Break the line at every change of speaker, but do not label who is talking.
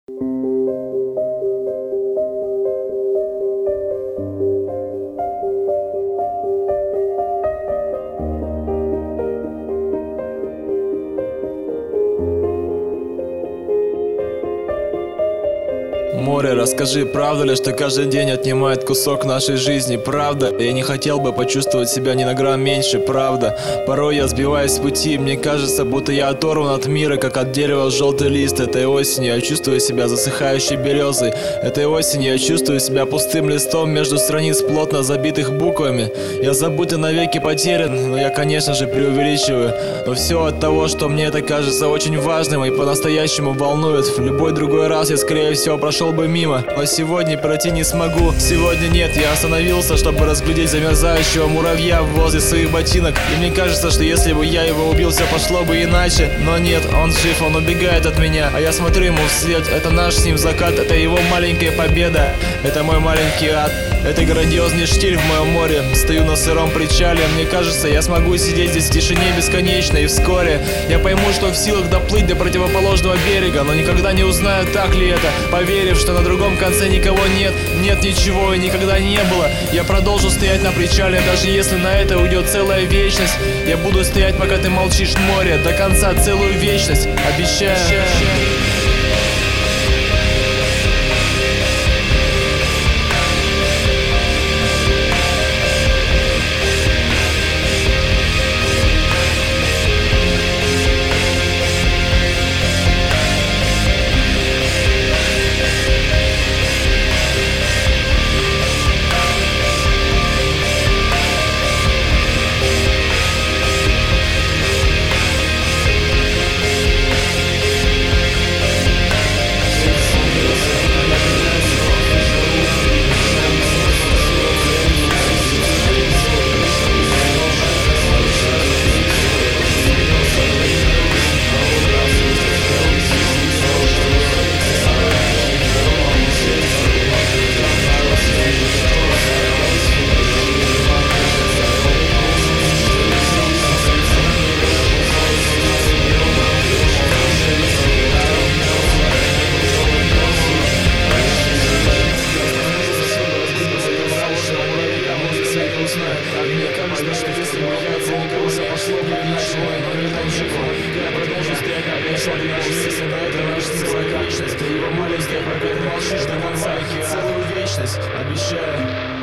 Море, расскажи, правда ли, что каждый день отнимает кусок нашей жизни? Правда? Я не хотел бы почувствовать себя ни на грамм меньше, правда? Порой я сбиваюсь с пути, мне кажется, будто я оторван от мира, как от дерева желтый лист. Этой осенью я чувствую себя засыхающей березой. Этой осенью я чувствую себя пустым листом между страниц, плотно забитых буквами. Я забыт и навеки потерян, но я, конечно же, преувеличиваю. Но все от того, что мне это кажется очень важным и по-настоящему волнует. В любой другой раз я, скорее всего, прошел бы мимо, но сегодня пройти не смогу. Сегодня нет, я остановился, чтобы разглядеть замерзающего муравья возле своих ботинок. И мне кажется, что если бы я его убил, все пошло бы иначе. Но нет, он жив, он убегает от меня, а я смотрю ему вслед. Это наш с ним закат, это его маленькая победа, это мой маленький ад. Это грандиозный штиль в моем море. Стою на сыром причале. Мне кажется, я смогу сидеть здесь в тишине бесконечно. И вскоре я пойму, что в силах доплыть до противоположного берега, но никогда не узнаю, так ли это, поверив, что на другом конце никого нет. Нет ничего и никогда не было. Я продолжу стоять на причале, даже если на это уйдет целая вечность. Я буду стоять, пока ты молчишь, море, до конца, целую вечность, обещаю. Мне кажется, что если бы я никого все пошло бы иначе, но он жив, я продолжу стоять на причале, если на это наша целая вечность. Его маленькая, пока ты молчишь до конца, целую вечность, обещаю.